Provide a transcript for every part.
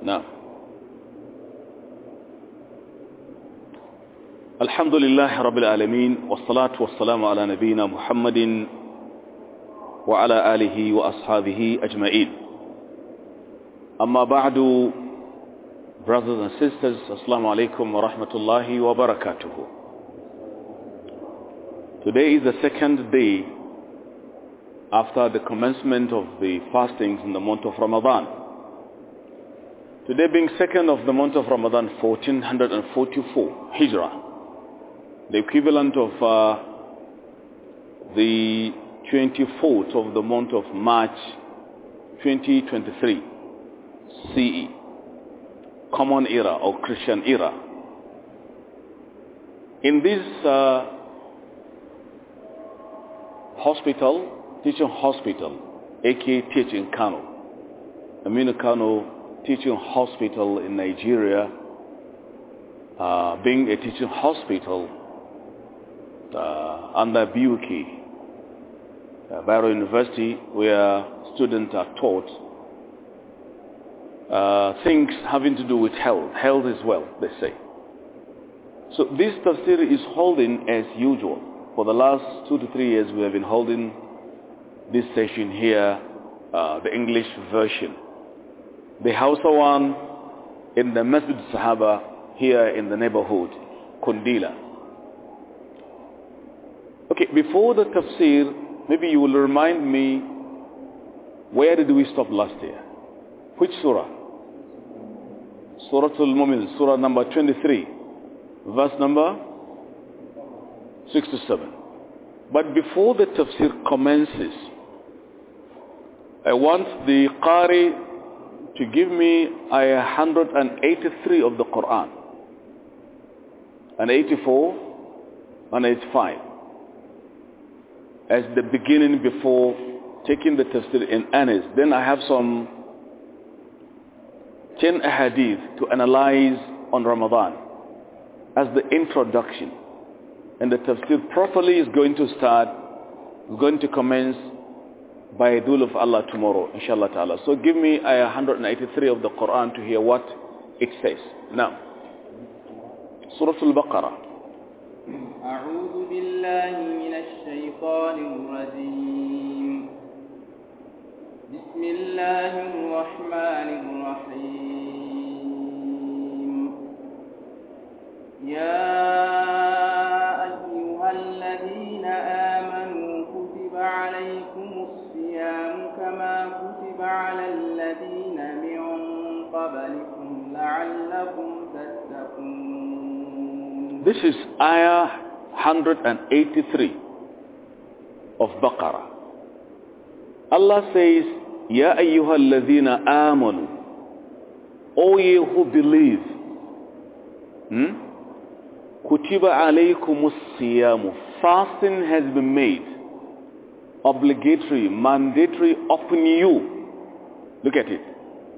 نعم. الحمد لله رب العالمين والصلاة والسلام على نبينا محمد وعلى آله وأصحابه أجمعين. أما بعد, brothers and sisters, Assalamu alaikum wa rahmatullahi wa barakatuhu. Today is the second day after the commencement of the fastings in the month of Ramadan. Today being second of the month of Ramadan, 1444 Hijrah, the equivalent of the 24th of the month of March 2023 CE, Common Era or Christian Era. In this teaching hospital, aka Teaching Kano, Aminu Kano Teaching Hospital in Nigeria, being a teaching hospital under BUK, Bayero University, where students are taught things having to do with health as well, they say. So this tafsir is holding as usual. For the last 2 to 3 years we have been holding this session here, the English version. The Hausa one in the Masjid Sahaba here in the neighborhood, Kundila. Okay, before the tafsir, maybe you will remind me, where did we stop last year? Which surah? Surah Al-Mu'min, surah number 23, verse number 67. But before the tafsir commences, I want the Qari to give me ayah 183 of the Quran, and 84 and 85 as the beginning before taking the tafsir in earnest. Then I have some 10 ahadith to analyze on Ramadan as the introduction. And the tafsir properly is going to commence by the will of Allah tomorrow, inshallah ta'ala. So give me ayah 183 of the Quran to hear what it says. Now, Surah Al-Baqarah. أعوذ بالله من الشيطان الرجيم. بسم الله الرحمن الرحيم. يا أيها الذين آمنوا كتب عليكم الصيام كما كتب على الذين من قبلكم لعلكم تتقون. This is ayah 183 of Baqarah. Allah says, Ya ayyuhal ladhina amanu, O ye who believe, Kutiba alaykumus siyamu, fasting has been made obligatory, mandatory upon you. Look at it.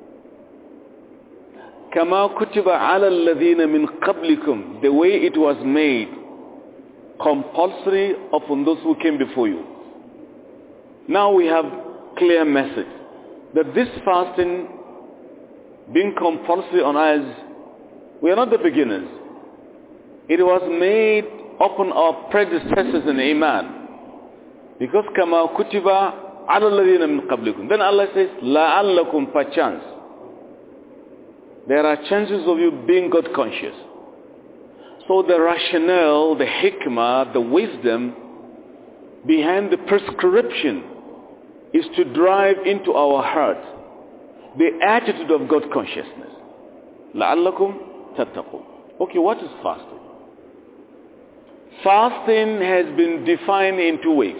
Kama kutiba ala alladhina min qablikum, the way it was made compulsory upon those who came before you. Now we have clear message that this fasting being compulsory on us, we are not the beginners. It was made upon our predecessors in Iman. Because kama kutiba ala alladhina min qablikum. Then Allah says, la'allakum, perchance. There are chances of you being God conscious. So the rationale, the hikmah, the wisdom behind the prescription is to drive into our heart the attitude of God consciousness. لَعَلَّكُمْ تَتَّقُونَ. Okay, what is fasting? Fasting has been defined in 2 ways.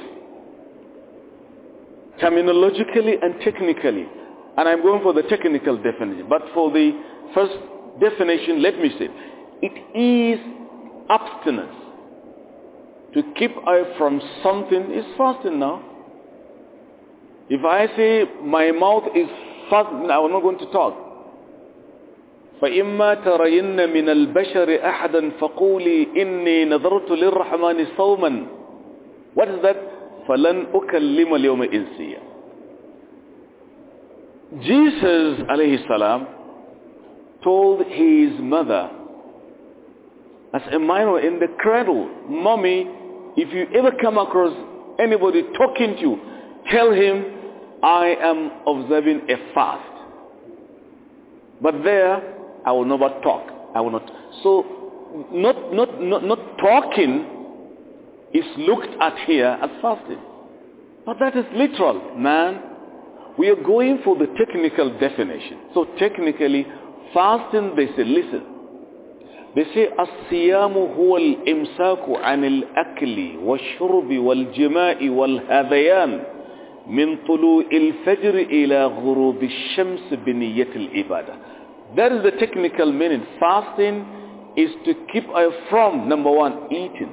Terminologically and technically. And I'm going for the technical definition. But for the first definition, let me say, it is abstinence. To keep away from something is fasting now. If I say my mouth is fasting, I'm not going to talk. فَإِمَّا تَرَيِنَّ مِنَ الْبَشَرِ أَحَدًا فَقُولِي إِنِّي نَذَرْتُ لِلرَّحْمَنِ صَوْمًا. What is that? فَلَنْ أُكَلِّمَ الْيَوْمَ إِنْسِيًّا. Jesus alayhi salam told his mother, as a minor in the cradle, "Mommy, if you ever come across anybody talking to you, tell him I am observing a fast. But there, I will never talk. I will not." So, not talking is looked at here as fasting. But that is literal, man. We are going for the technical definition. So technically, fasting, they say, listen. They say, الصيام هو الإمساك عن الأكل والشرب والجماع والهذيان من طلوع الفجر إلى غروب الشمس بنية العبادة. That is the technical meaning. Fasting is to keep away from, number one, eating.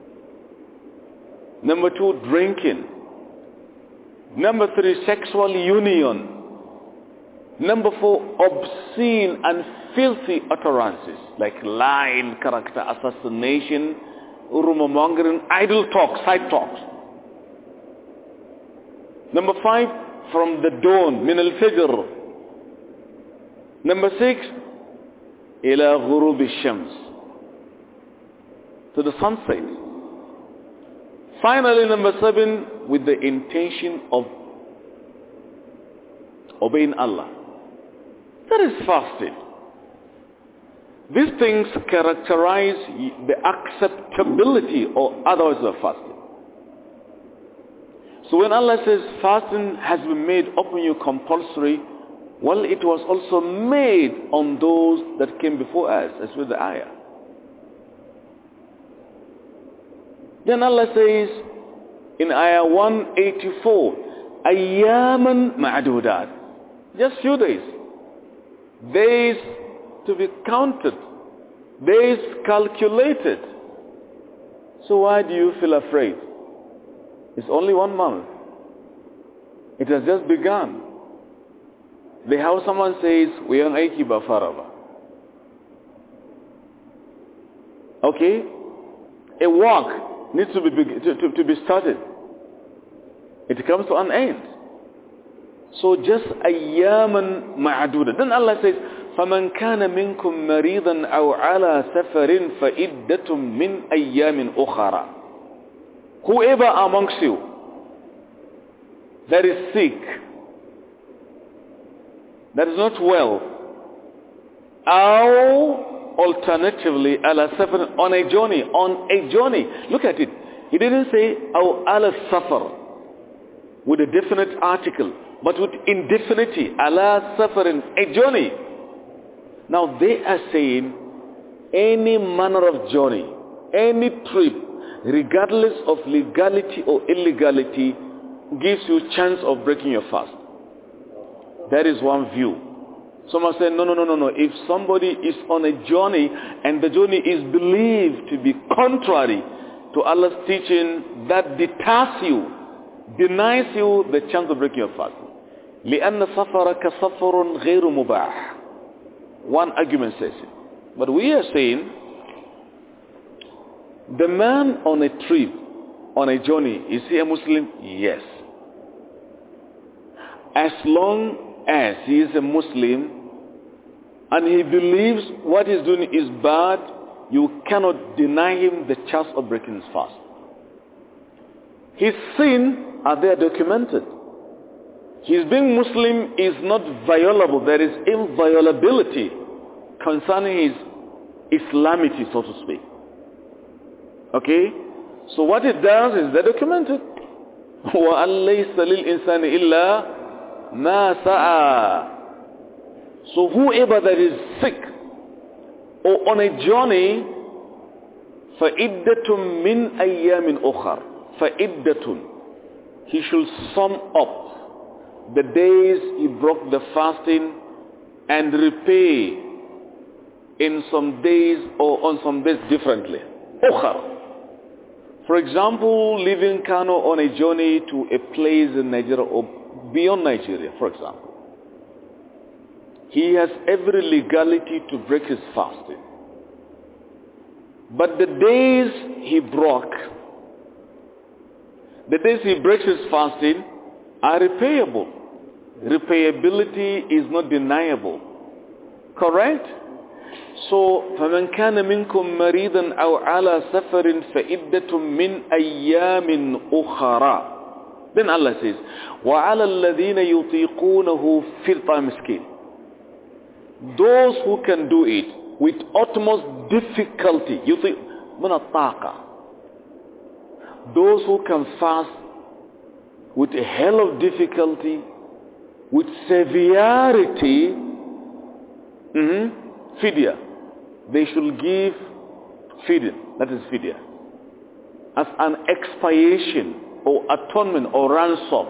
Number two, drinking. Number three, sexual union. Number four, obscene and filthy utterances like lying, character assassination, rumor mongering, idle talk, side talks. Number five, from the dawn, min al-fajr. Number six, ila ghurub al-shams, to the sunset. Finally, number seven, with the intention of obeying Allah. That is fasting. These things characterize the acceptability or otherwise of fasting. So when Allah says fasting has been made upon you compulsory, well, it was also made on those that came before us, as with the ayah. Then Allah says in ayah 184, ayyaman ma'dudat, just few days. Days to be counted. Days calculated. So why do you feel afraid? It's only 1 month. It has just begun. The how someone says, we are aiki ba faraba. Okay? A work needs to be started. It comes to an end. So just ayyaman ma'aduda. Then Allah says, فَمَنْ كَانَ مِنْكُمْ مَرِيضًا أَوْ عَلَى سَفَرٍ فَإِدَّةٌ مِّنْ أَيَّامٍ أُخَرَى. Whoever amongst you that is sick, that is not well, or alternatively, ala safar, on a journey. Look at it. He didn't say, أو على safar, with a definite article, but with indefinity, ala safarin, a journey. Now they are saying any manner of journey, any trip, regardless of legality or illegality, gives you chance of breaking your fast. That is one view. Someone said, no. If somebody is on a journey and the journey is believed to be contrary to Allah's teaching, that deters you, denies you the chance of breaking your fast. لأن سفرك سفر غير مباح. One argument says it. But we are saying, the man on a trip, on a journey, is he a Muslim? Yes. As long as he is a Muslim and he believes what he's doing is bad, you cannot deny him the chance of breaking his fast. His sins are there documented. His being Muslim is not violable. There is inviolability concerning his Islamity, so to speak. Okay? So what it does is they documented. وَأَنْ لَيْسَ لِلْإِنسَانِ إِلَّا مَا سَعَى. So whoever that is sick or on a journey, فَإِدَّةٌ مِّنْ أَيَّامٍ أُخَرٍ. فَإِدَّةٌ. He should sum up the days he broke the fasting and repay in some days or on some days differently. Ukhar. For example, leaving Kano on a journey to a place in Nigeria or beyond Nigeria, for example. He has every legality to break his fasting. But the days he breaks his fasting are repayable. Repayability is not deniable. Correct? So, فَمَنْ كَانَ مِنْكُمْ مَرِيضًا أَوْ عَلَى سَفَرٍ فَإِدَّةٌ مِّنْ أَيَّامٍ أُخَرَى. Then Allah says, وَعَلَى الَّذِينَ يُطِيقُونَهُ فِرْطَ مسكين. Those who can do it with utmost difficulty, من الطاقة. Those who can fast with a hell of difficulty, with severity, fidya. They should give fidya, that is fidya, as an expiation or atonement or ransom.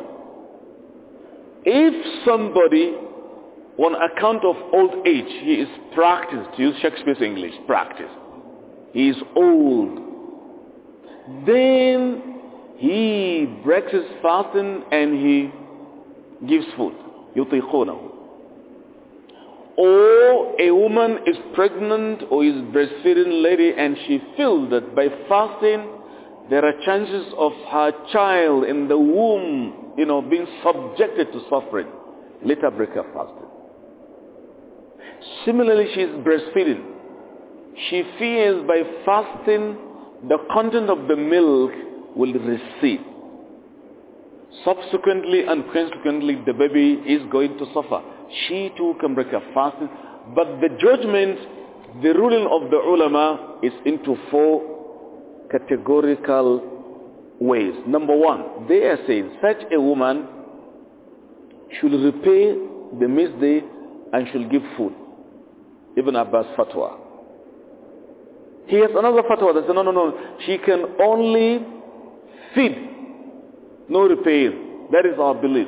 If somebody, on account of old age, he is practiced, to use Shakespeare's English, practiced, he is old, then he breaks his fasting and he gives food. يُطِيقُونَهُ. Or a woman is pregnant or is breastfeeding lady and she feels that by fasting there are chances of her child in the womb, being subjected to suffering. Let her break her fasting. Similarly, she is breastfeeding. She fears by fasting the content of the milk will recede. Subsequently and consequently, the baby is going to suffer. She too can break her fasting. But the judgment, the ruling of the ulama is into 4 categorical ways. Number 1, they are saying such a woman should repay the missed day and should give food. Ibn Abbas fatwa. He has another fatwa that says no. She can only feed, no repay. That is our belief.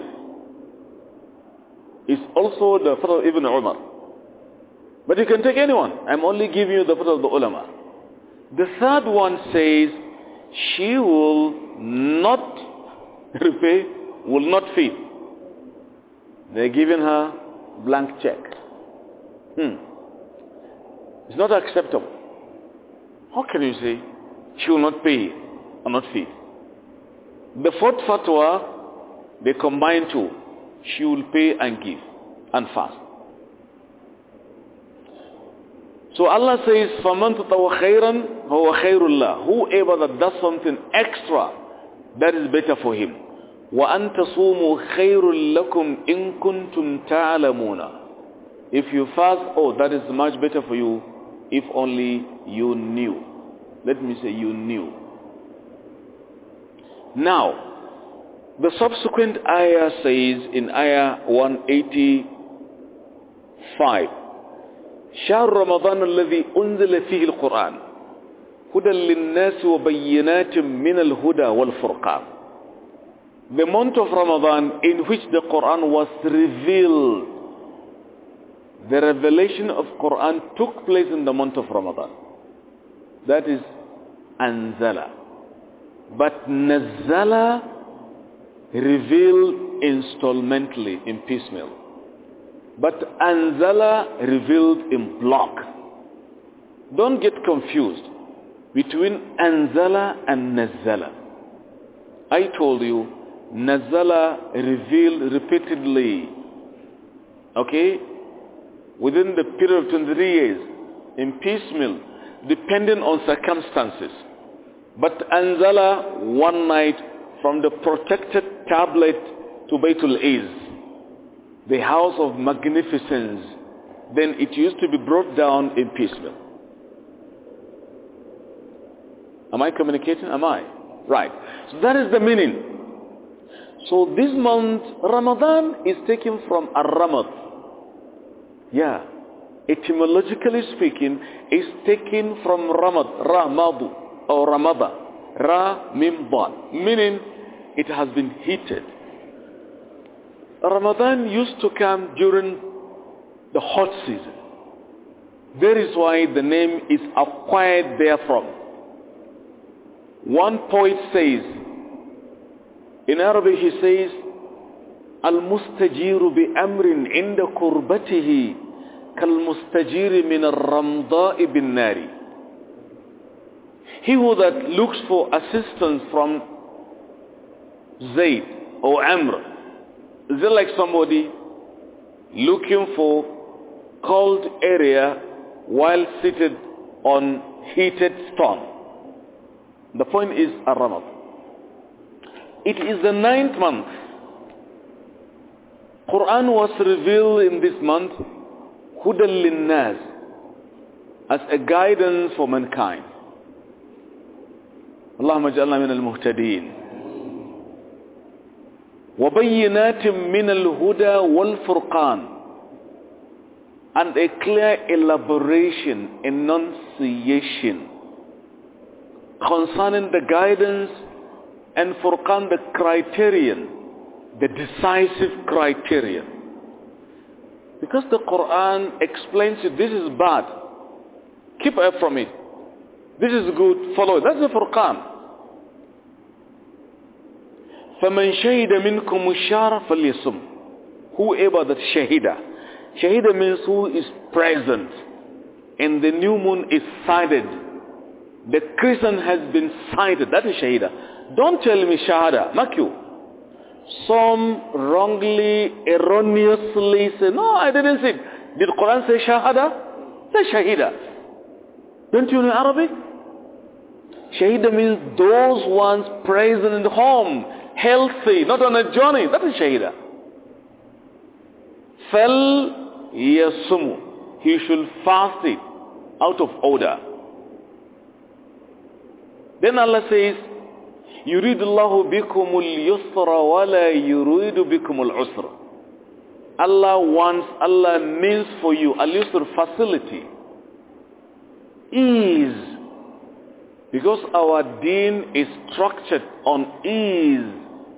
It's also the fatwa of Ibn Umar. But you can take anyone. I'm only giving you the fatwa of the ulama. The third one says she will not repay, will not feed. They're giving her blank check. It's not acceptable. How can you say she will not pay or not feed? The fourth fatwa, they combine 2. She will pay and give and fast. So Allah says, فَمَنْ تَطَوَّ خَيْرًا هُوَ خَيْرُ اللَّهِ. Whoever that does something extra, that is better for him. وَأَنْ تَصُومُوا خَيْرٌ لَكُمْ إِن كُنْتُمْ تَعْلَمُونَ. If you fast, that is much better for you if only you knew. Let me say you knew. Now, the subsequent ayah says in ayah 185, شهر رمضان الذي أنزل فيه القرآن هدى للناس وبينات من الهدى والفرقان. The month of Ramadan in which the Quran was revealed. The revelation of Quran took place in the month of Ramadan. That is Anzala. But Nazzala revealed installmentally in piecemeal. But Anzala revealed in block. Don't get confused between Anzala and Nazzala. I told you, Nazzala revealed repeatedly. Okay? Within the period of 23 years, in piecemeal, depending on circumstances. But Anzala, one night, from the protected tablet to Baytul Iz, the house of magnificence, then it used to be brought down in piecemeal. Am I communicating? Am I? Right. So that is the meaning. So this month, Ramadan is taken from Ar-Ramad. Yeah. Etymologically speaking, is taken from Ramad, Ramadu, or Ramada. Ra Mim Dal. Meaning, it has been heated. Ramadan used to come during the hot season. That is why the name is acquired therefrom. One poet says, in Arabic he says, Al-mustajiru bi-amrin inda kurbatihi kal-mustajiri min al-ramda'i bin-nari. He who that looks for assistance from Zayd or Amr, is it like somebody looking for cold area while seated on heated stone. The point is Ramadan. It is the 9th month. Quran was revealed in this month, Hudan Linnas, as a guidance for mankind. Allahumma ja'alna min al-muhtadeen. وَبَيِّنَاتٍ مِّنَ الْهُدَى وَالْفُرْقَانِ, and a clear elaboration, enunciation concerning the guidance, and Furqan, the criterion, the decisive criterion. Because the Quran explains it, this is bad, keep away from it. This is good, follow it. That's the Furqan. فَمَنْ شَهِدَ مِنْكُمُ الشَّهْرَ فَلْيَصُمْ. Whoever that shahida. Shahida means who is present. And the new moon is sighted. The crescent has been sighted. That is shahida. Don't tell me shahada. Mark you. Some wrongly, erroneously say, no, I didn't see it. Did Quran say shahada? Say shahida. Don't you know Arabic? Shahida means those ones present in the home, healthy, not on a journey. That is shahida. Fal yasumu. He should fast it out of order. Then Allah says, يُرِيدُ اللَّهُ بِكُمُ الْيُسْرَ وَلَا يُرِيدُ بِكُمُ الْعُسْرَ. Allah means for you al-yusr, facility, ease. Because our deen is structured on ease.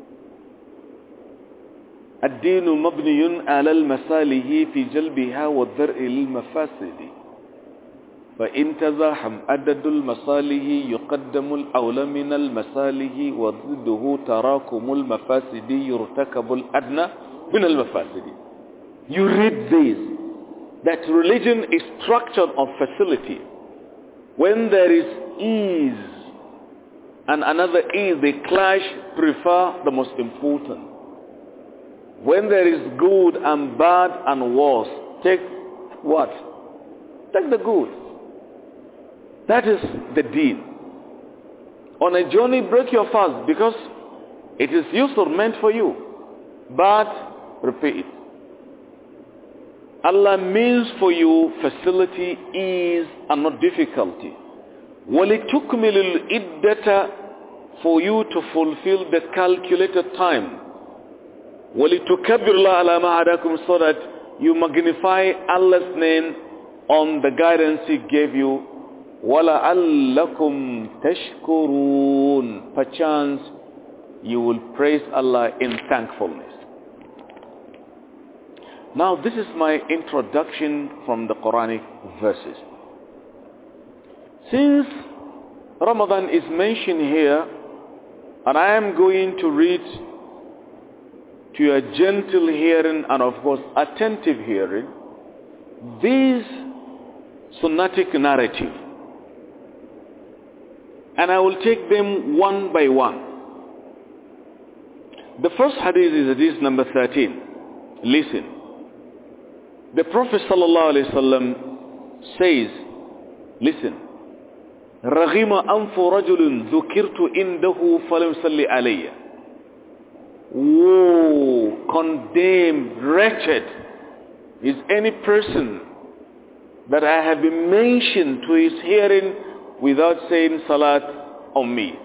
الدين مبني على المصالح في جلبها والدرء للمفاسد فإن تزاحم عدد المصالح يقدم الأولى من المصالح وضده تراكم المفاسد يرتكب الأدنى من المفاسد. You read this, that religion is structured on facility. When there is ease and another ease, they clash, prefer the most important. When there is good and bad and worse, take what? Take the good. That is the deen. On a journey, break your fast because it is useful, meant for you. But repeat it. Allah means for you facility, ease, and not difficulty. وَلِتُكْمِلُ الْإِدَّةَ, for you to fulfill the calculated time. وَلِتُكَبِّرُ اللَّهَ عَلَى مَا هَدَاكُمْ, so that you magnify Allah's name on the guidance He gave you. وَلَعَلَّكُمْ تَشْكُرُونَ, perchance you will praise Allah in thankfulness. Now this is my introduction from the Quranic verses. Since Ramadan is mentioned here, and I am going to read to your gentle hearing and of course attentive hearing, this sunnatic narrative. And I will take them one by one. The first hadith is hadith number 13. Listen. The Prophet ﷺ says, listen, رَغِمَ أَنْفُ رَجُلٍ ذُكِرْتُ إِنْدَهُ فَلَمْ صَلِّ عَلَيَّ. Woe, condemned, wretched is any person that I have been mentioned to his hearing without saying salat on me.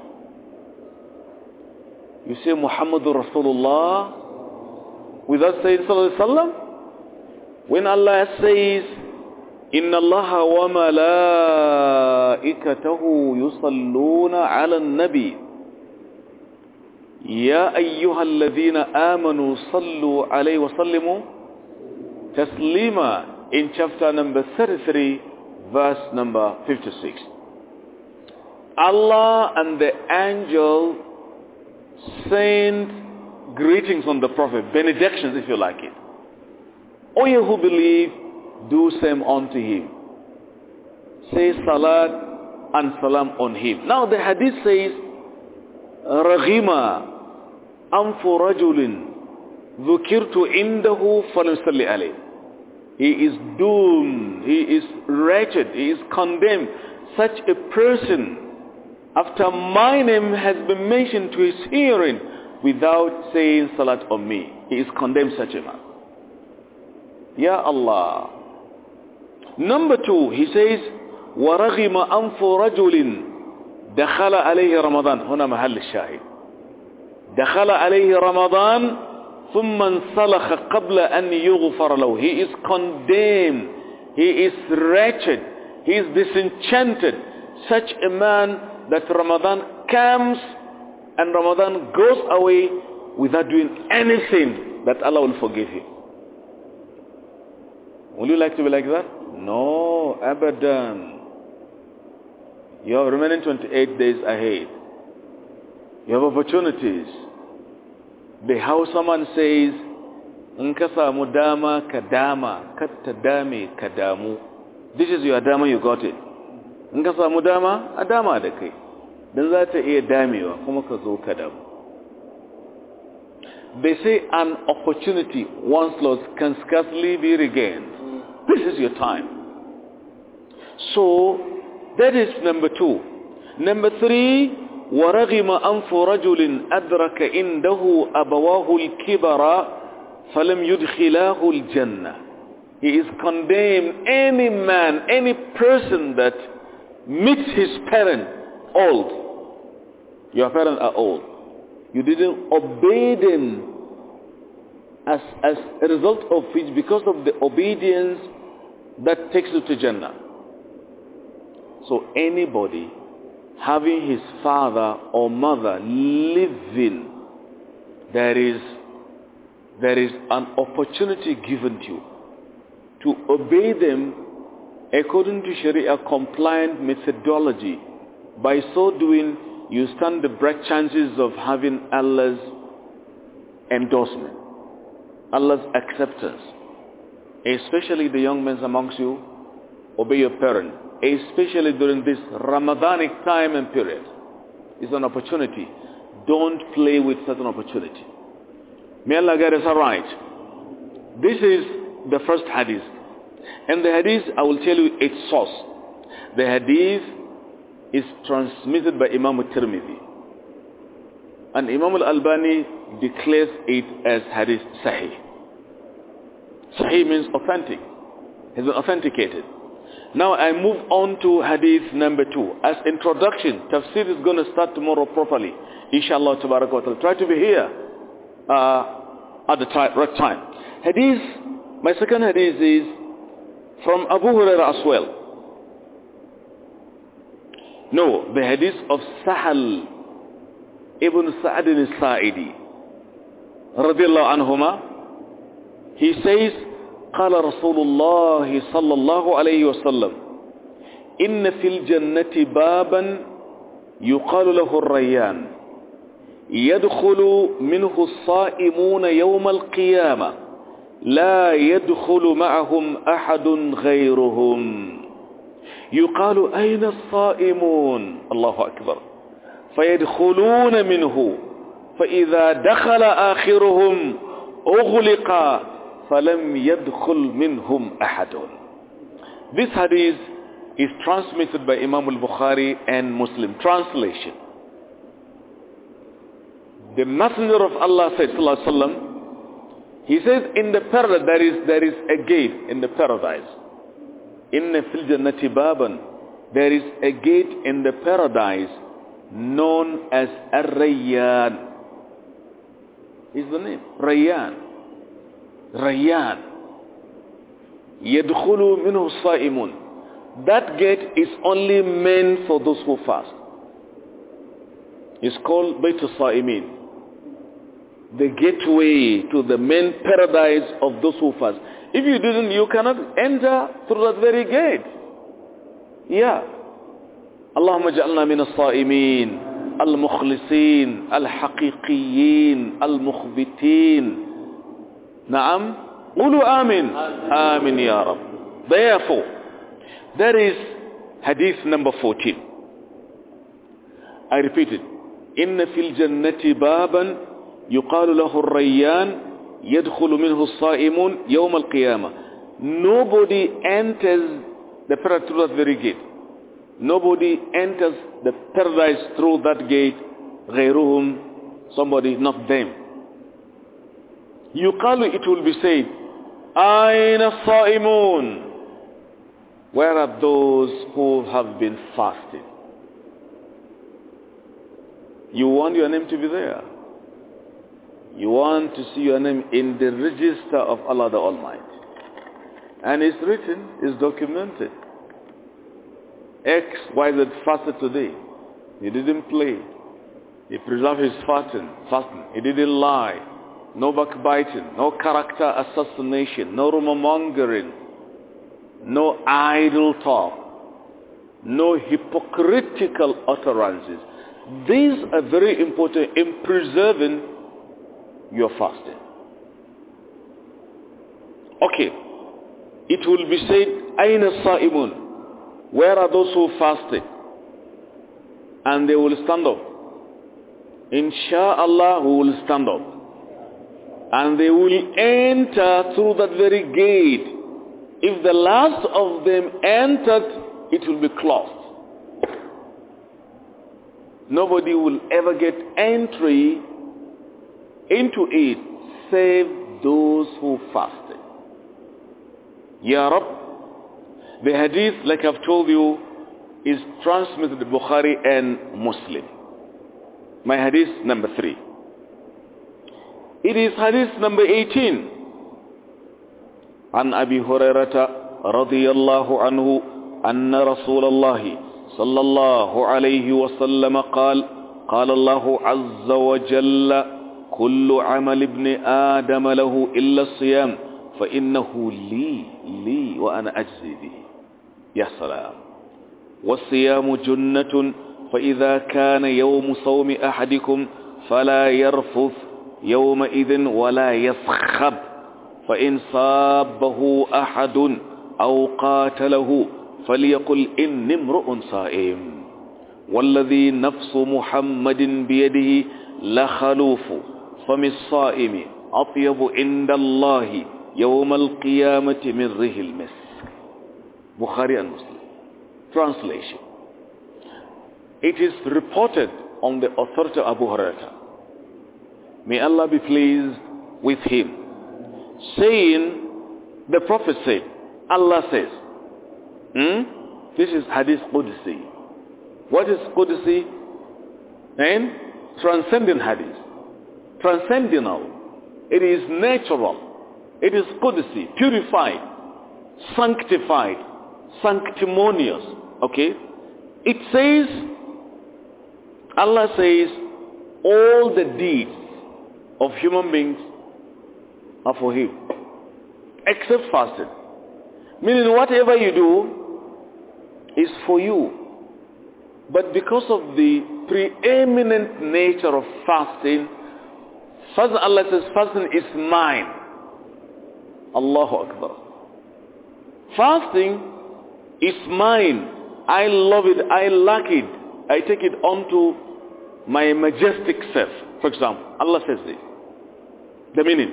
You say Muhammadur Rasulullah without saying salat sallam? When Allah says, إِنَّ اللَّهَ وَمَلَائِكَتَهُ يُصَلُّونَ عَلَى النَّبِيِّ يَا أَيُّهَا الَّذِينَ آمَنُوا صَلُّوا عَلَيْهِ وَسَلِّمُوا تَسْلِيمًا, in chapter number 33, verse number 56. Allah and the angel send greetings on the Prophet, benedictions if you like it. O you who believe, do same unto him. Say salat and salam on him. Now the hadith says, رَغِمَ أَنْفُ رَجُلٍ ذُكِرْتُ عِنْدَهُ فَلَمْ صَلِّ عَلَيْهِ. he is doomed, he is wretched, he is condemned. Such a person, after my name has been mentioned to his hearing, without saying salat on me, he is condemned, such a man. Ya Allah. Number 2, he says, وَرَغِمَ أَنْفُ رَجُلٍ دَخَلَ عَلَيْهِ رَمَضَانِ. هنا محل الشاهد. دَخَلَ عَلَيْهِ رَمَضَانِ ثُمَّ انْسَلَخَ قَبْلَ أَنْ يُغْفَرَ لَهُ. He is condemned, he is wretched, he is disenchanted. Such a man that Ramadan comes and Ramadan goes away without doing anything that Allah will forgive him. Would you like to be like that? No, abadan. You have remaining 28 days ahead. You have opportunities. The Hausaman says, in ka samu dama ka dama, kar ta dame ka damu. This is your dama, you got it. In ka samu dama, a dama da kai. Dan za ta iya damewa kuma ka zo ka damu. They say an opportunity once lost can scarcely be regained. This is your time. So, that is number 2. Number 3, وَرَغِمَ أَنْفُ رَجُلٍ أَدْرَكَ إِنْدَهُ أَبَوَاهُ الْكِبَرَ فَلَمْ يُدْخِلَاهُ الْجَنَّةِ. He is condemned, any man, any person that meets his parent old. Your parents are old. You didn't obey them as a result of which, because of the obedience that takes you to Jannah. So anybody having his father or mother living, there is an opportunity given to you to obey them according to Sharia compliant methodology. By so doing, you stand the bright chances of having Allah's endorsement, Allah's acceptance. Especially the young men amongst you, obey your parents, especially during this Ramadanic time and period. It's an opportunity. Don't play with such an opportunity. May Allah get us right. This is the first hadith. And the hadith, I will tell you its source. The hadith is transmitted by Imam al-Tirmidhi. And Imam al-Albani declares it as hadith sahih. Sahih means authentic. Has been authenticated. Now I move on to hadith number 2. As introduction, tafsir is going to start tomorrow properly. Inshallah, tabarak wa ta'ala. Try to be here at the right time. Hadith, my second hadith is from Abu Hurairah as well. No, the hadith of Sahal ibn Sa'd al-Sa'idi radiyallahu anhuma. He says, قال رسول الله صلى الله عليه وسلم إن في الجنة بابا يقال له الريان يدخل منه الصائمون يوم القيامة لا يدخل معهم أحد غيرهم يقال أين الصائمون الله أكبر فيدخلون منه فإذا دخل آخرهم أغلق فَلَمْ يَدْخُلْ مِنْهُمْ أَحَدٌ. This hadith is transmitted by Imam al-Bukhari and Muslim. Translation. The Messenger of Allah said, sallallahu alaihi wasallam, he says, in the paradise, there is a gate in the paradise. Inna fil jannati baban. There is a gate in the paradise known as Ar-Rayyan. Is the name. Rayyan. Rayyan. Yadkhulu minhu as-sa'imun. That gate is only meant for those who fast. It's called Bayt al-Sa'imin. The gateway to the main paradise of those who fast. If you didn't, you cannot enter through that very gate. Yeah. Allahumma ja'alna min as-sa'imin, al-mukhlisin, al-haqiqiyin, al-mukhbitin. Naam, qulu amin. Amin ya Rab. Therefore, there is hadith number 14. I repeat it. Inna fil jannati baban yuqalu lahu ar-rayyan yadkhulu minhu as-sa'imun yawm al-qiyamah nobody enters the paradise through that very gate. Nobody enters the paradise through that gate. غيرهم, somebody, not them. يقال, it will be said, أين الصائمون? Where are those who have been fasting? You want your name to be there. You want to see your name in the register of Allah the Almighty. And it's written, it's documented. X, Y, Z fasted today. He didn't play. He preserved his fasting. He didn't lie. No backbiting, no character assassination, no rumor mongering, no idle talk, no hypocritical utterances. These are very important in preserving your fasting. Okay, it will be said, أين الصائمون? Where are those who fasted? And they will stand up. Insha'Allah, who will stand up. And they will enter through that very gate. If the last of them entered, it will be closed. Nobody will ever get entry into it save those who fasted. Ya Rab, the hadith, like I've told you, is transmitted in Bukhari and Muslim. My hadith number 3. It is hadith number 18. عن أبي هريرة رضي الله عنه أن رسول الله صلى الله عليه وسلم قال قال الله عز وجل كل عمل ابن آدم له إلا الصيام فإنه لي وأنا أجزي به. يا سلام. والصيام جنة فإذا كان يوم صوم أحدكم فلا يرفث يومئذ ولا يصخب فإن صابه أحد أو قاتله فليقل إني امرؤ صائم والذي نفس محمد بيده لخلوف فم الصائم أطيب عند الله يوم القيامة من ريح المسك. Bukhari and Muslim. Translation. It is reported on the authority of Abu Hurairah, may Allah be pleased with him, saying, the Prophet said, Allah says, this is Hadith Qudsi. What is Qudsi? And transcendent Hadith. Transcendental. It is natural. It is Qudsi, purified, sanctified, sanctimonious. Okay? It says, Allah says, all the deeds of human beings are for Him, except fasting. Meaning whatever you do is for you. But because of the preeminent nature of fasting, first Allah says, fasting is mine. Allahu Akbar. Fasting is mine. I love it. I like it. I take it onto my majestic self. For example, Allah says this. The meaning.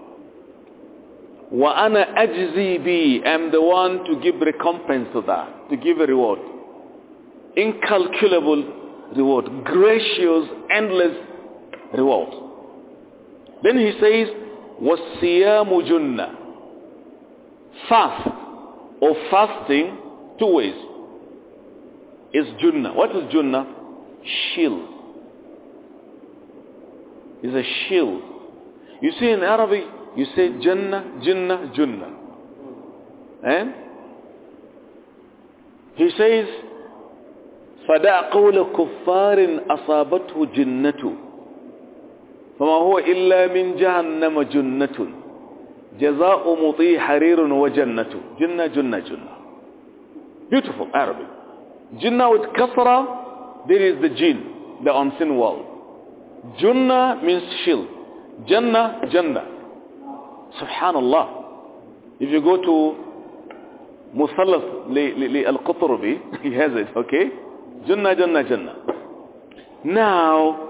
وَأَنَا أَجْزِي بِي, I am the one to give recompense to that, to give a reward. Incalculable reward. Gracious, endless reward. Then he says, وَالصِّيَامُ جُنَّةٌ. Fast or fasting, two ways, is Junnah. What is Junnah? Shield. It's a shield. You see in Arabic, you say Jannah, Jinnah, Junnah. And he says, فَدَعْ قَوْلَ كُفَّارٍ أَصَابَتْهُ جِنَّةٌ فَمَا هُوَ إِلَّا مِنْ جَهَنَّمَ جُنَّةٌ جَزَاءُ مُطِيعٍ حَرِيرٌ وَجَنَّةٌ Jinnah, Junnah, Junnah. Beautiful Arabic. Jinnah with kasra, there is the jinn, the unseen world. Junnah means shield. Jannah, Jannah. Subhanallah. If you go to Musallas al-Qutrubi, he has it, okay? Jannah, Jannah, Jannah. Now,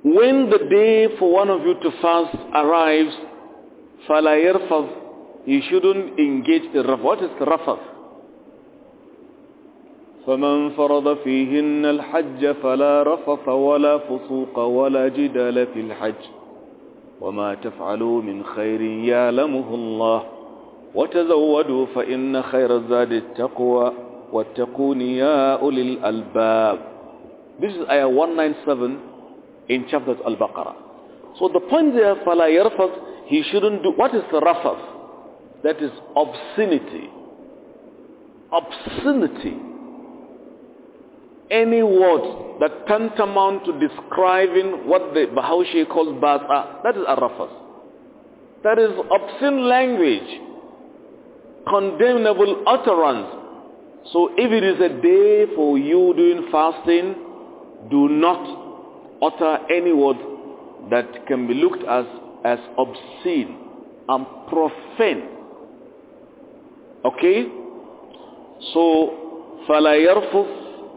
when the day for one of you to fast arrives, فَلَا يَرْفَضْ, you shouldn't engage in rafath. What is rafath? فَمَنْ فَرَضَ فِيهِنَّ الْحَجَّ فَلَا رَفَثَ وَلَا فُسُوقَ وَلَا جِدَالَ فِي الْحَجِّ وَمَا تَفْعَلُوا مِنْ خَيْرٍ يَعْلَمُهُ اللَّهُ وَتَزَوَّدُوا فَإِنَّ خَيْرَ الزَّادِ التَّقْوَى وَاتَّقُونِ يَا أُولِي الْأَلْبَابِ. This is ayah 197 in chapter Al-Baqarah. So the point there, فَلَا يَرْفَث, he shouldn't do. What is the rafath? That is obscenity. Obscenity. Any word that tantamount to describing what the Bahaushe calls bata, that is a rafath. That is obscene language, condemnable utterance. So if it is a day for you doing fasting, do not utter any word that can be looked as obscene and profane. Okay? So, فَلَا يَرْفُثْ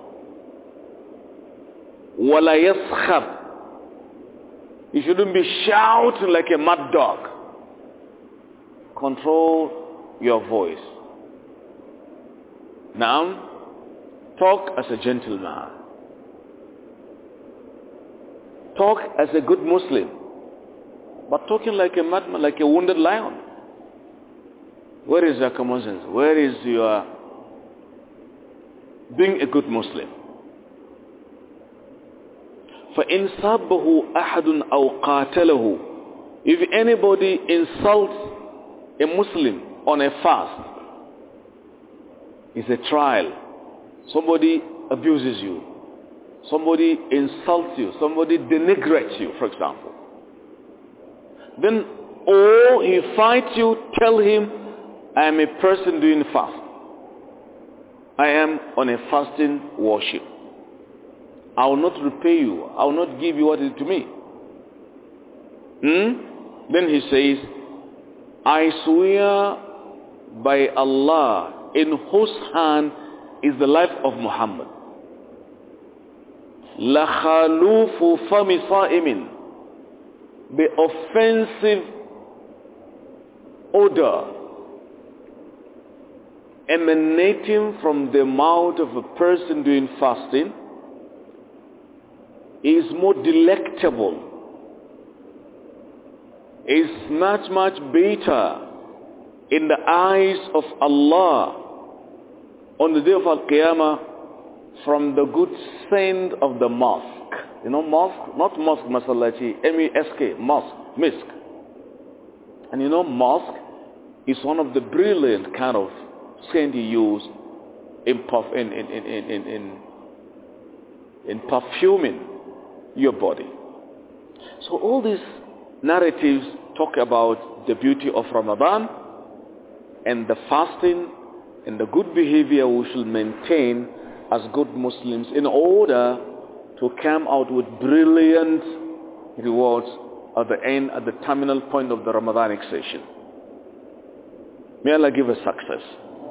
وَلَا يَسْخَبْ. You shouldn't be shouting like a mad dog. Control your voice. Now, talk as a gentleman. Talk as a good Muslim. But talking like a madman, like a wounded lion. Where is your common sense? Where is your being a good Muslim? فَإِنْ صَابَّهُ أَحَدٌ أَوْ قَاتَلَهُ. If anybody insults a Muslim on a fast, it's a trial. Somebody abuses you. Somebody insults you. Somebody denigrates you, for example. Then, or he fights you, tell him, I am a person doing fast. I am on a fasting worship. I will not repay you. I will not give you what is to me. Then he says, I swear by Allah, in whose hand is the life of Muhammad. لَخَالُوفُ فَمِ صَائِمٍ. The offensive odor emanating from the mouth of a person doing fasting is more delectable, is much better in the eyes of Allah on the day of Al-Qiyamah from the good scent of the mosque. You know mosque? Not mosque, masallachi, M-E-S-K, mosque, misk. And you know mosque is one of the brilliant kind of scent you use in perfuming your body. So all these narratives talk about the beauty of Ramadan and the fasting and the good behavior we should maintain as good Muslims in order to come out with brilliant rewards at the end, at the terminal point of the Ramadanic session. May Allah give us success.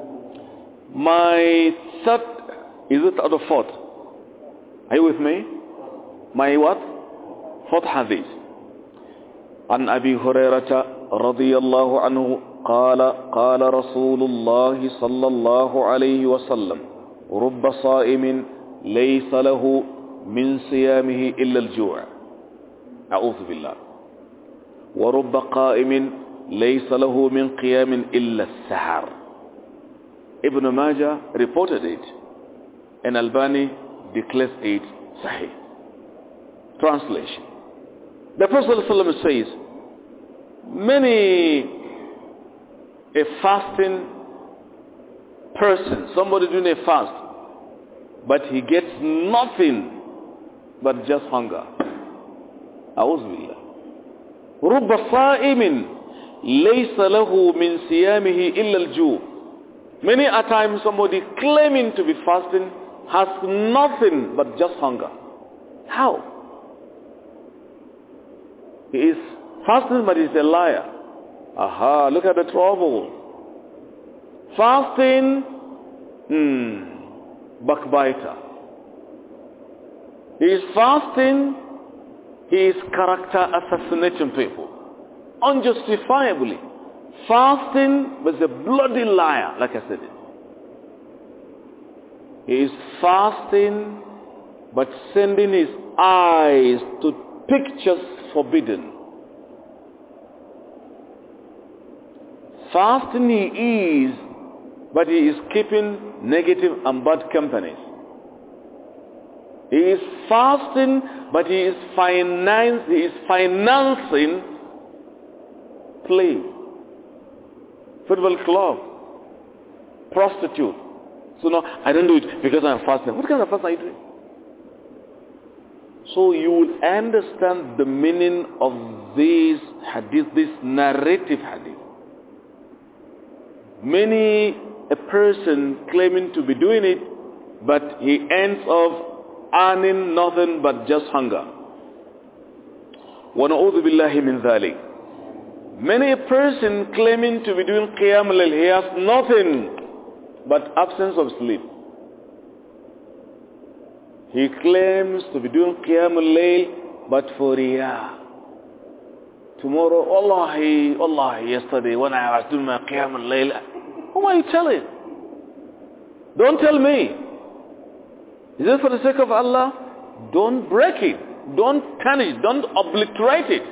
My third, is it out of fourth? Are you with me? My what? Fourth hadith. عن أبي هريرة رضي الله عنه قال رسول الله صلى الله عليه وسلم رب صائم ليس له من صيامه إلا الجوع أعوذ بالله ورب قائم ليس له من قيام إلا السحر. Ibn Majah reported it and Albani declares it Sahih. Translation. The Prophet ﷺ says, a fasting person, somebody doing a fast, but he gets nothing but just hunger. أعوذ بالله. رب صائم ليس له من صيامه إلا الجوع. Many a time somebody claiming to be fasting has nothing but just hunger. How? He is fasting but he's a liar. Aha, look at the trouble. Fasting, backbiter. He is fasting He is character assassinating people. Unjustifiably. Fasting was a bloody liar, like I said it. He is fasting, but sending his eyes to pictures forbidden. Fasting he is, but he is keeping negative and bad companies. He is fasting, but he is financing play, football club, prostitute. So no, I don't do it because I'm fasting. What kind of fast are you doing? So you will understand the meaning of this hadith, this narrative hadith. Many a person claiming to be doing it, but he ends up earning nothing but just hunger. وَنَعُوذُ بِاللَّهِ مِنْ ذَلِكَ. Many a person claiming to be doing Qiyam al-Layl, he has nothing but absence of sleep. He claims to be doing Qiyam al-Layl, but for Riyah. Tomorrow, Wallahi, yesterday when I was doing my Qiyam al-Layl, whom are you telling? Don't tell me. Is it for the sake of Allah? Don't break it. Don't tarnish it. Don't obliterate it.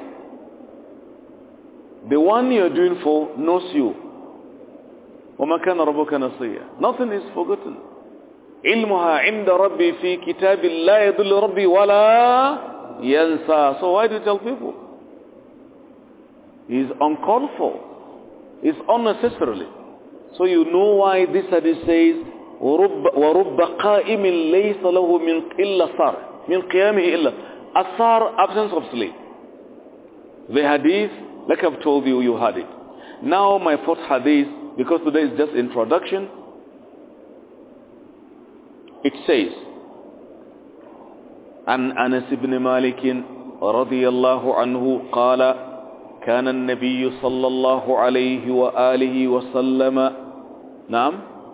The one you're doing for knows you. وَمَا كَانَ رَبُّكَ نَسِيًّا. Nothing is forgotten. عِلْمُهَا عِنْدَ رَبِّي فِي كِتَابِ لَا يَضِلُّ رَبِّي وَلَا يَنْسَى. So why do you tell people? It's uncalled for. It's unnecessarily. So you know why this hadith says, وَرُبَّ قَائِمٍ لَيْسَ لَهُ مِنْ إِلَّا صَارٍ مِنْ قِيَامِهِ إِلَّا Asar, absence of sleep. The hadith, like I've told you, you had it. Now my fourth hadith, because today is just introduction, it says, عن أنس بن مالك رضي الله عنه قال كان النبي صلى الله عليه وآله وسلم نعم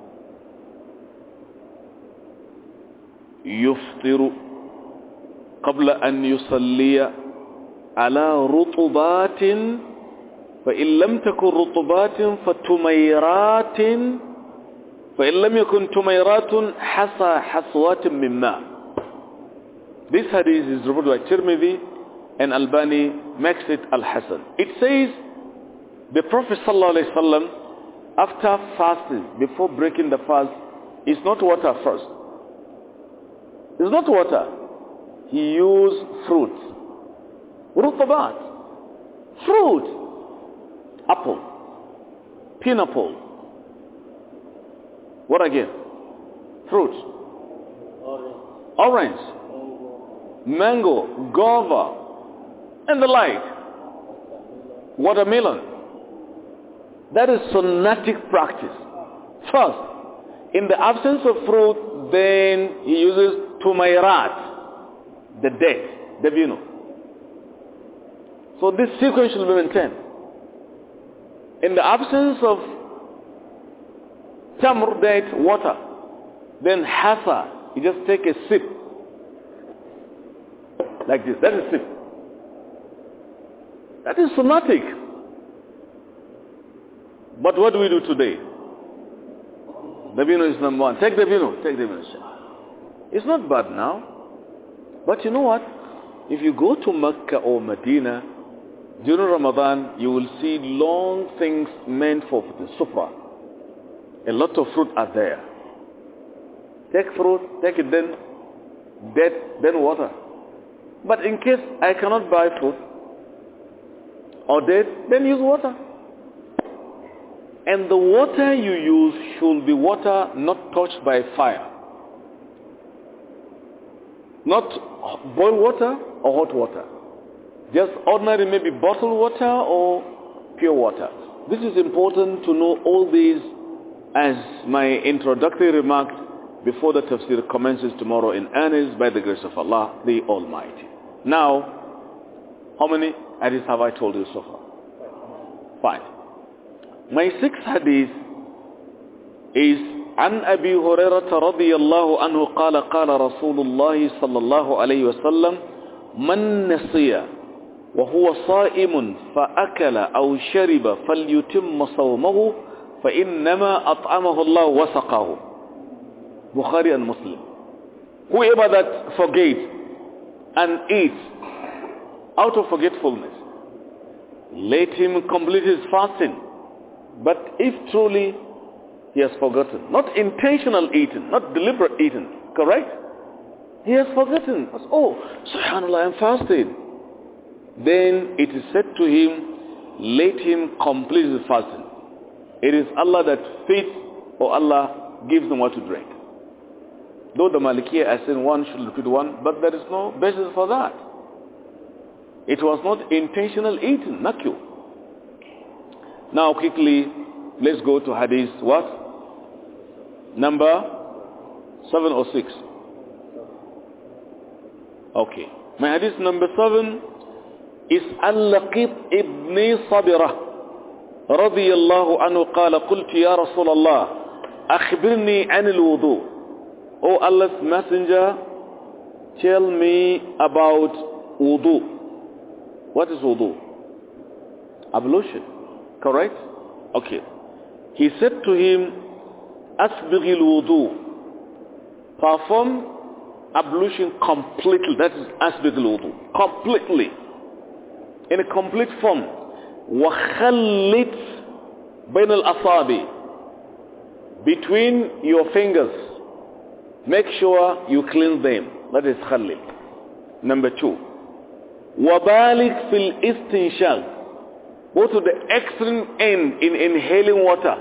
يفطر قبل أن يصلي على رطبات فإن لم تكن رطبات فتميرات فإن لم يكن تميرات حصى حصوات من ماء. This hadith is reported by Tirmidhi and Albani makes it Al-Hasan. It says the Prophet ﷺ after fasting, before breaking the fast, is not water first. It's not water. He used fruit. Rutabat. Fruit. Apple. Pineapple. What again? Fruit. Orange. Mango. Guava. And the like. Watermelon. That is sunnatic practice. First, in the absence of fruit, then he uses tumairat, the date, the vino. So this sequence should be maintained. In the absence of tamr, date, water, then hasa, you just take a sip. Like this, that is sip. That is sunnatic. But what do we do today? The vino is number one. Take the vino. Take the vino. It's not bad now. But you know what? If you go to Mecca or Medina, during Ramadan, you will see long things meant for the sufra. A lot of fruit are there. Take fruit, take it then water. But in case I cannot buy fruit or date, then use water. And the water you use should be water not touched by fire. Not boiled water or hot water. Just ordinary, maybe bottled water or pure water. This is important to know all these as my introductory remarks before the tafsir commences tomorrow in earnest by the grace of Allah, the Almighty. Now, how many hadiths have I told you so far? 5. My sixth hadith is عن أبي هريرة رضي الله عنه قال قال رسول الله صلى الله عليه وسلم من نسي وهو صائم فأكل أو شرب فليتم صومه فإنما أطعمه الله وسقاه. Bukhari and Muslim. Whoever that forgets and eats out of forgetfulness, let him complete his fasting. But if truly he has forgotten, not intentional eating, not deliberate eating, correct? He has forgotten. Oh, subhanallah, I'm fasting. Then it is said to him, let him complete his fasting. It is Allah that feeds, or Allah gives them what to drink. Though the Malikiyah are saying one should repeat one, but there is no basis for that. It was not intentional eating, nakyu. Now quickly, let's go to hadith what? Number 7 or 6. Okay. My hadith number 7 is Al-Laqit ibn Sabirah رضي الله عنه قال قلت يا رسول الله أخبرني عن الوضوء. O Allah's Messenger, tell me about wudu. What is wudu? Ablution. Correct? Okay. He said to him, أسبغ الوضوء. Perform ablution completely. That is أسبغ الوضوء. Completely. In a complete form. وخلت بين الأصابع. Between your fingers. Make sure you cleanse them. That is خلت. Number 2. وبالغ في الاستنشاق. Go to the extreme end in inhaling water.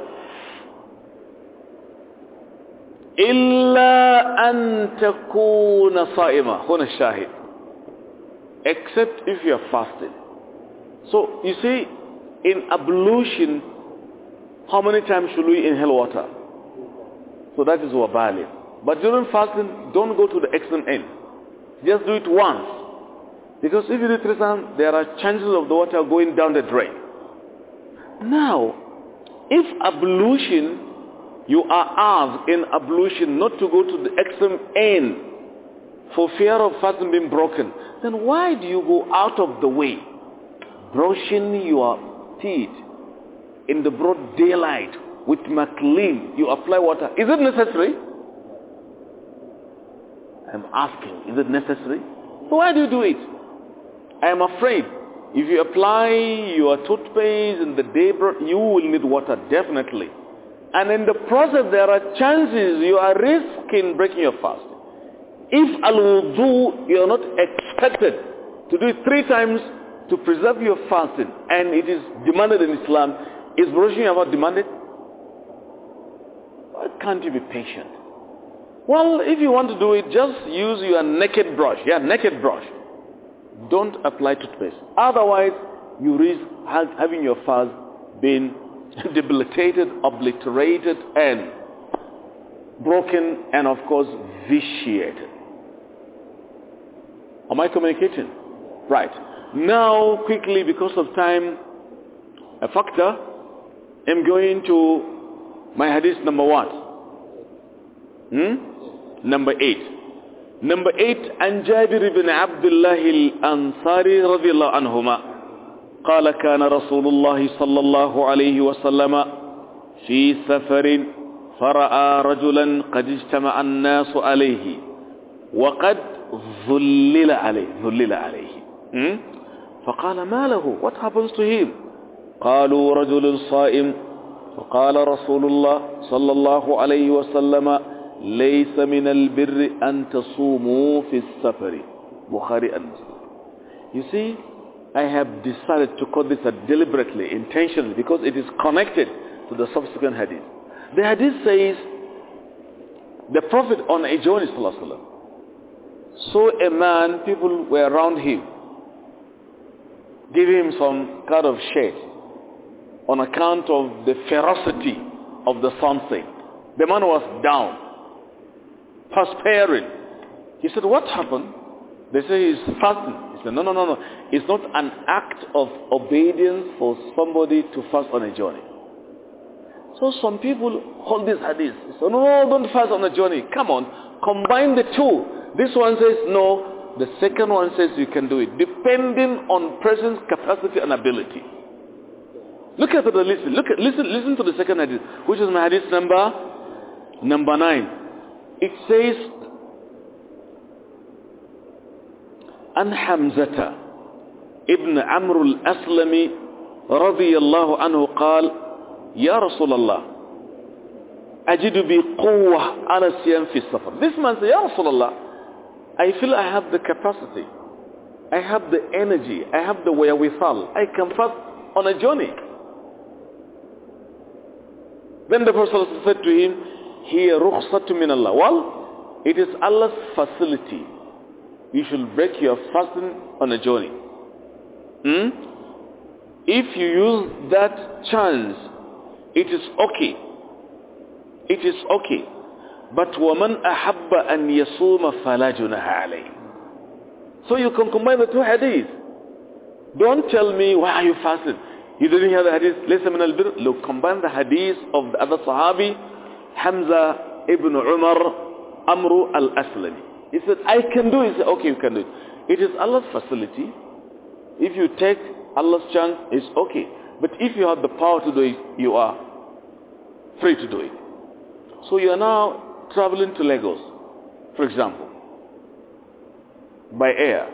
إلا أن تكون صائمة. هنا الشاهد. Except if you are fasting. So you see, in ablution, how many times should we inhale water? So that is wabali. But during fasting, don't go to the extreme end. Just do it once. Because if you do it 3 times, there are chances of the water going down the drain. Now, if ablution, you are asked in ablution not to go to the extreme end for fear of fasting being broken, then why do you go out of the way, brushing your teeth in the broad daylight with McLean, you apply water? Is it necessary? I'm asking, is it necessary? So why do you do it? I am afraid if you apply your toothpaste in the day, you will need water, definitely. And in the process, there are chances you are risking breaking your fast. If al-wudu, you are not expected to do it 3 times to preserve your fasting, and it is demanded in Islam, is brushing your mouth demanded? Why can't you be patient? Well, if you want to do it, just use your naked brush. Yeah, naked brush. Don't apply toothpaste. Otherwise, you risk having your fast being debilitated, obliterated, and broken, and of course, vitiated. Am I communicating? Right. Now, quickly, because of time, a factor, I'm going to my hadith number what? Number 8. Number 8, عن جابر بن عبد الله الأنصاري رضي الله عنهما قال كان رسول الله صلى الله عليه وسلم في سفر فرأى رجلا قد اجتمع الناس عليه وقد ظلل عليه فقال ما له? What happens to him? قالوا رجل صائم فقال رسول الله صلى الله عليه وسلم ليس من البر أن تصوموا في السفر. Bukhari and Muslim. You see, I have decided to call this deliberately, intentionally, because it is connected to the subsequent hadith. The hadith says, the Prophet on a journey saw a man, people were around him, giving him some kind of shade on account of the ferocity of the sunset. The man was down, perspiring. He said, what happened? They say he's fasting. He said, no. It's not an act of obedience for somebody to fast on a journey. So some people hold this hadith. They say, no, don't fast on a journey. Come on, combine the two. This one says, no, The second one says you can do it, depending on person's capacity and ability. Look at the list. Listen to the second hadith, which is my hadith number 9. It says, An Hamzata ibn Amr al-Aslami radiyallahu anhu قال يا رسول الله أجد بي قوة على الصيام في السفر. This man said, Ya Rasulullah, I feel I have the capacity, I have the energy, I have the wherewithal, I can fast on a journey. Then the Prophet said to him, Hiya rukhsatu min Allah. Well, it is Allah's facility. You should break your fasting on a journey. If you use that chance, it is okay. It is okay. But وَمَنْ أَحَبَّ أَنْ يَصُومَ فَلَا جُنَاحَ عَلَيْهِ. So you can combine the two hadiths. Don't tell me, why are you fasting? You didn't hear the hadith, لَيْسَ مِنَ الْبِرِّ. Look, combine the hadith of the other Sahabi, Hamza ibn Umar Amru al-Aslami. He said, I can do it. He said, okay, you can do it. It is Allah's facility. If you take Allah's chance, it's okay. But if you have the power to do it, you are free to do it. So you are now traveling to Lagos, for example, by air,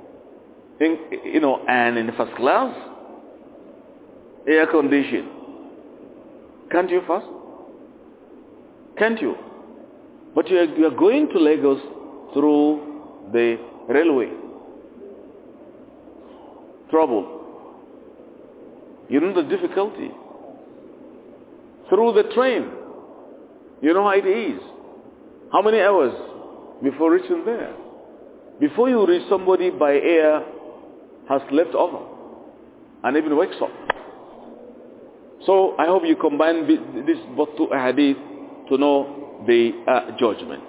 and in the first class, air condition. Can't you fast? Can't you? But you are going to Lagos through the railway. Trouble. You know the difficulty. Through the train. You know how it is. How many hours before reaching there? Before you reach, somebody by air has left over and even wakes up. So I hope you combine this both two hadith to know the judgment.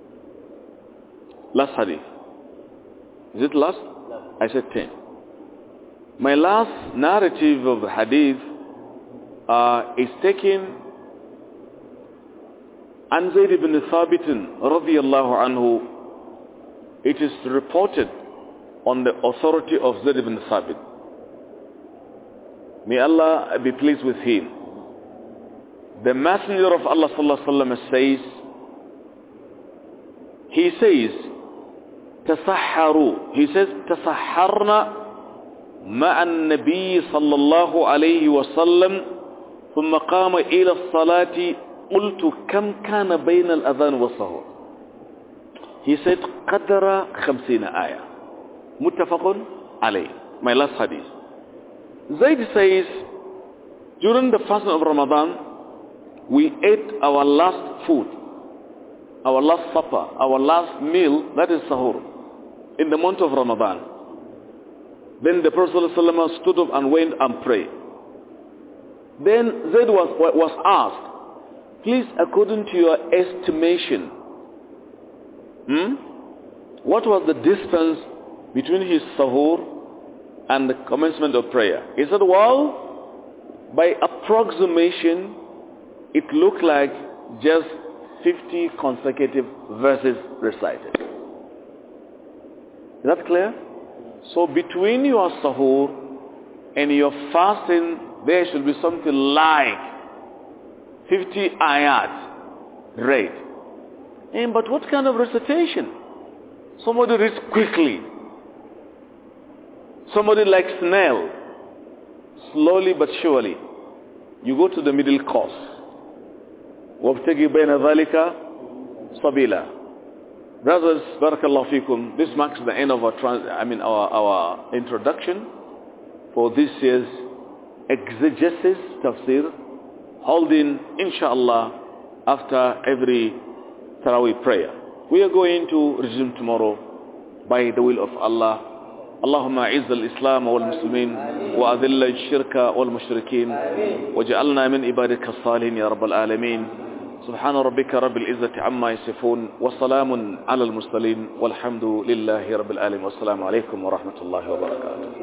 Last hadith. Is it last? I said 10. My last narrative of the hadith is taken عن زيد بن ثابت رضي الله عنه. It is reported on the authority of Zayd ibn Thabit. May Allah be pleased with him. The Messenger of Allah sallallahu alaihi wasallam says, he says, تسحروا. He says, تسحرنا مع النبي صلى الله عليه وسلم ثم قام إلى الصلاة قلت كم كان بين الأذان والسحور. He said قدر 50 آية متفق عليه. My last hadith. Zayd says, during the fasting of Ramadan, we ate our last food, our last supper, our last meal, that is sahur, in the month of Ramadan. Then the Prophet ﷺ stood up and went and prayed. Then Zayd was asked, please, according to your estimation, what was the distance between his sahur and the commencement of prayer? He said, well, by approximation, it looked like just 50 consecutive verses recited. Is that clear? So between your sahur and your fasting, there should be something like 50 ayat read. But what kind of recitation? Somebody reads quickly. Somebody like snail, slowly but surely. You go to the middle course. وَابْتَغِي بَيْنَ ذَلِكَ sabila. Brothers, barakallahu fikum, this marks the end of our introduction for this year's exegesis tafsir, holding inshallah after every Taraweeh prayer. We are going to resume tomorrow by the will of Allah. اللهم اعز الإسلام والمسلمين وأذل الشرك والمشركين واجعلنا من عبادك الصالحين يا رب العالمين. سبحان ربك رب العزة عما يصفون وسلام على المرسلين والحمد لله رب العالمين والسلام عليكم ورحمة الله وبركاته.